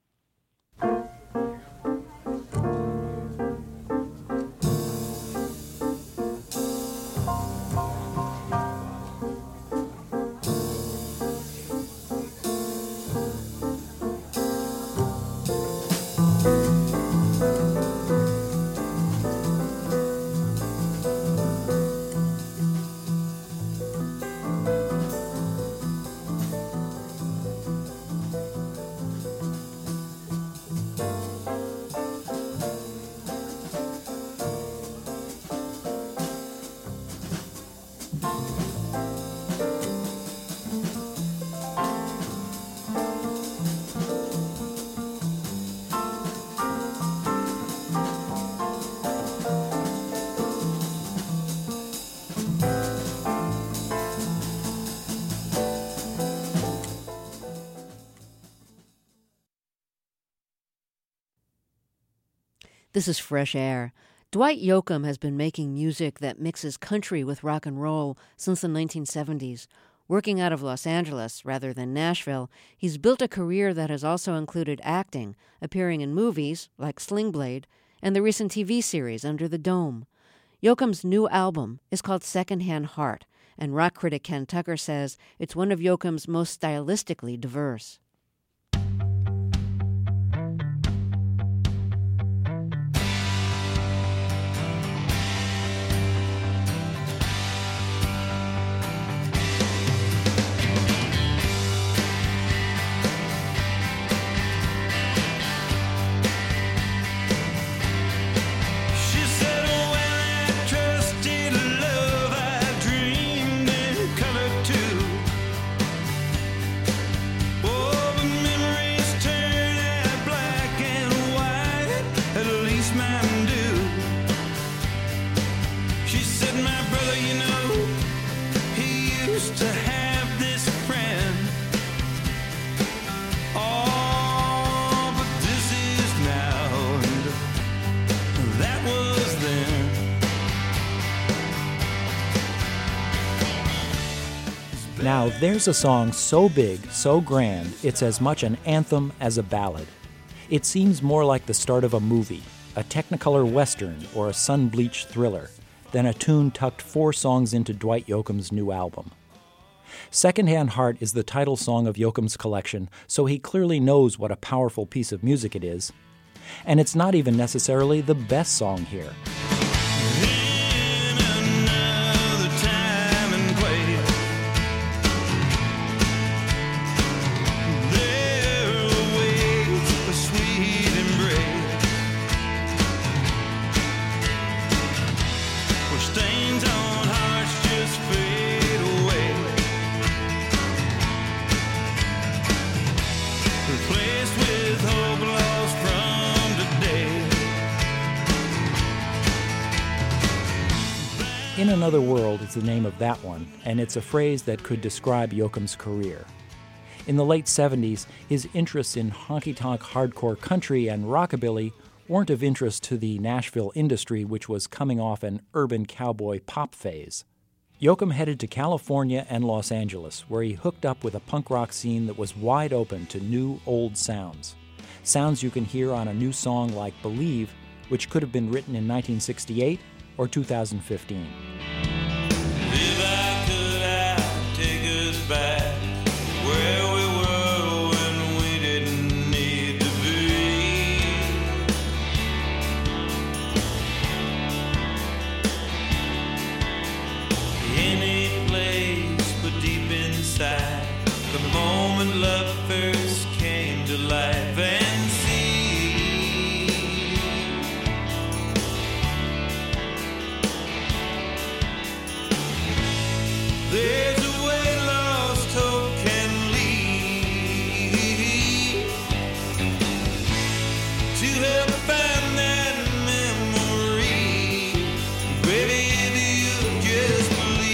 Speaker 1: This is Fresh Air. Dwight Yoakam has been making music that mixes country with rock and roll since the 1970s. Working out of Los Angeles rather than Nashville, he's built a career that has also included acting, appearing in movies like Sling Blade and the recent TV series Under the Dome. Yoakam's new album is called Secondhand Heart, and rock critic Ken Tucker says it's one of Yoakam's most stylistically diverse.
Speaker 5: Now, there's a song so big, so grand, it's as much an anthem as a ballad. It seems more like the start of a movie, a Technicolor Western or a sun-bleached thriller, than a tune tucked 4 songs into Dwight Yoakam's new album. Secondhand Heart is the title song of Yoakam's collection, so he clearly knows what a powerful piece of music it is. And it's not even necessarily the best song here. In Another World is the name of that one, and it's a phrase that could describe Yoakam's career. In the late 70s, his interests in honky-tonk hardcore country and rockabilly weren't of interest to the Nashville industry, which was coming off an urban cowboy pop phase. Yoakam headed to California and Los Angeles, where he hooked up with a punk rock scene that was wide open to new, old sounds. Sounds you can hear on a new song like Believe, which could have been written in 1968 or 2015.
Speaker 6: If I could, I'd take us back where we were when we didn't need to be. Any place but deep inside, the moment love first came to life and see. There's a way lost hope can lead to help find that memory. Baby, if you just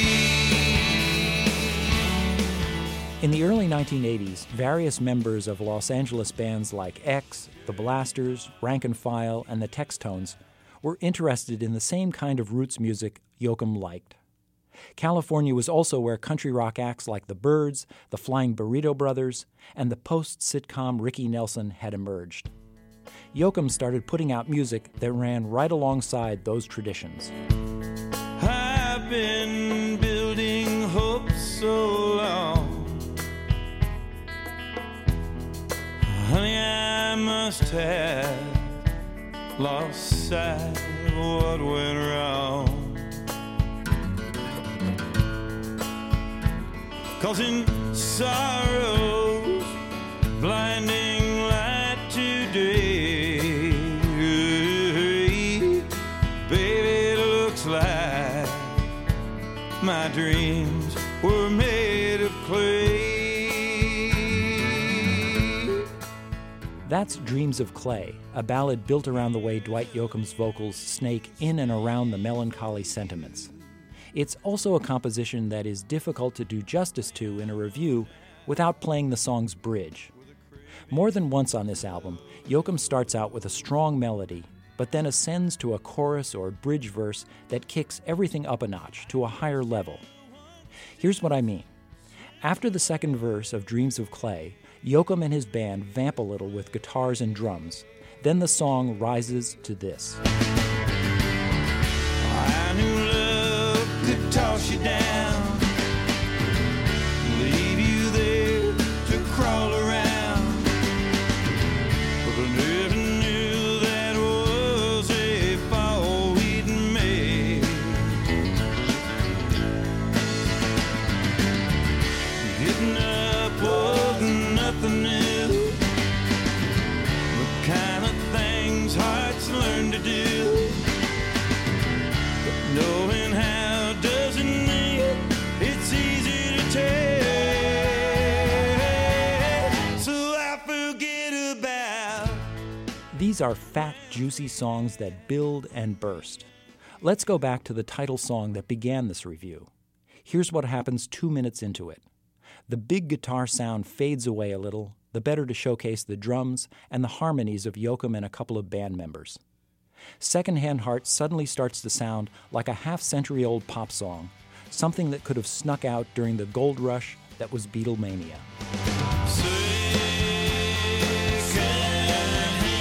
Speaker 6: believe.
Speaker 5: In the early 1980s, various members of Los Angeles bands like X, The Blasters, Rank and File, and the Textones were interested in the same kind of roots music Yoakam liked. California was also where country rock acts like the Byrds, the Flying Burrito Brothers, and the post-sitcom Ricky Nelson had emerged. Yoakam started putting out music that ran right alongside those traditions.
Speaker 6: I've been building hope so long, honey, I must have lost sight of what went wrong. Causing sorrows, blinding light today. Baby, it looks like my dreams were made of clay.
Speaker 5: That's Dreams of Clay, a ballad built around the way Dwight Yoakam's vocals snake in and around the melancholy sentiments. It's also a composition that is difficult to do justice to in a review without playing the song's bridge. More than once on this album, Yoakam starts out with a strong melody, but then ascends to a chorus or bridge verse that kicks everything up a notch to a higher level. Here's what I mean. After the second verse of Dreams of Clay, Yoakam and his band vamp a little with guitars and drums. Then the song rises to this.
Speaker 6: I knew love could toss you down, leave you there to crawl around, but I never knew that was a fall we'd made. Getting up was nothing new, the kind of things hearts learn to do. Knowing how doesn't mean it's easy to tell, so I forget about.
Speaker 5: These are fat, juicy songs that build and burst. Let's go back to the title song that began this review. Here's what happens 2 minutes into it. The big guitar sound fades away a little, the better to showcase the drums and the harmonies of Yoakam and a couple of band members. Secondhand Heart suddenly starts to sound like a half-century-old pop song, something that could have snuck out during the gold rush that was Beatlemania.
Speaker 6: Secondhand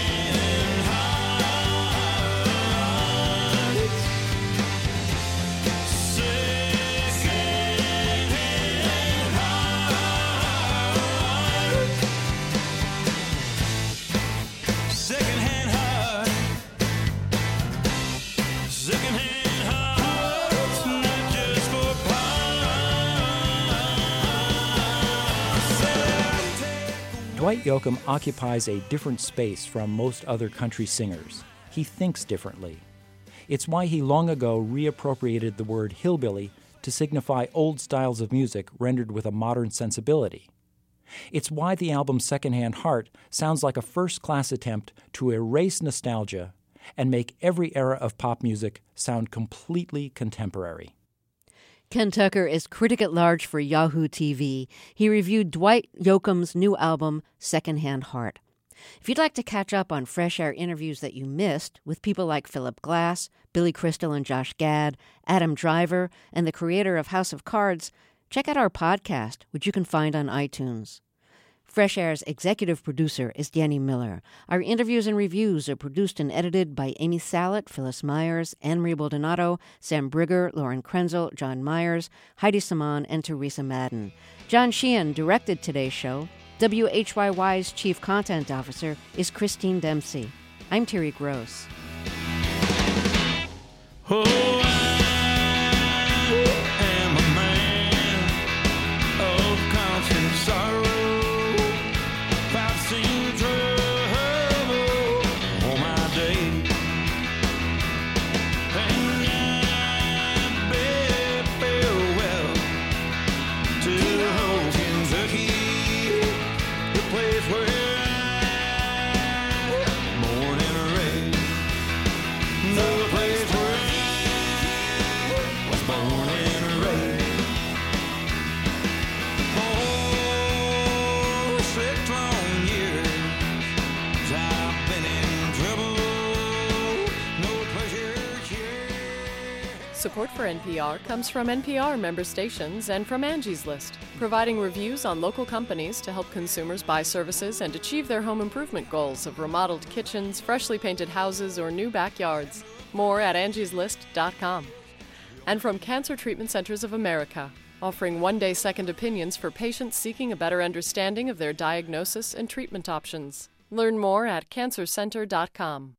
Speaker 6: Secondhand hearts, not just for parts.
Speaker 5: Dwight Yoakam occupies a different space from most other country singers. He thinks differently. It's why he long ago reappropriated the word hillbilly to signify old styles of music rendered with a modern sensibility. It's why the album Secondhand Heart sounds like a first-class attempt to erase nostalgia and make every era of pop music sound completely contemporary.
Speaker 1: Ken Tucker is critic at large for Yahoo TV. He reviewed Dwight Yoakam's new album, Secondhand Heart. If you'd like to catch up on Fresh Air interviews that you missed with people like Philip Glass, Billy Crystal and Josh Gad, Adam Driver, and the creator of House of Cards, check out our podcast, which you can find on iTunes. Fresh Air's executive producer is Danny Miller. Our interviews and reviews are produced and edited by Amy Salet, Phyllis Myers, Anne-Marie Baldonado, Sam Brigger, Lauren Krenzel, John Myers, Heidi Saman, and Teresa Madden. John Sheehan directed today's show. WHYY's Chief Content Officer is Christine Dempsey. I'm Terry Gross.
Speaker 6: Oh, I am a man of constant sorrow. I've seen trouble all my days, and I bid farewell to old Kentucky, the place where I'm born and raised, the place where I was born and raised. Oh, 6 long years I've been in trouble, no pleasure here.
Speaker 4: Support for NPR comes from NPR member stations and from Angie's List, providing reviews on local companies to help consumers buy services and achieve their home improvement goals of remodeled kitchens, freshly painted houses, or new backyards. More at angieslist.com. And from Cancer Treatment Centers of America, offering one-day second opinions for patients seeking a better understanding of their diagnosis and treatment options. Learn more at cancercenter.com.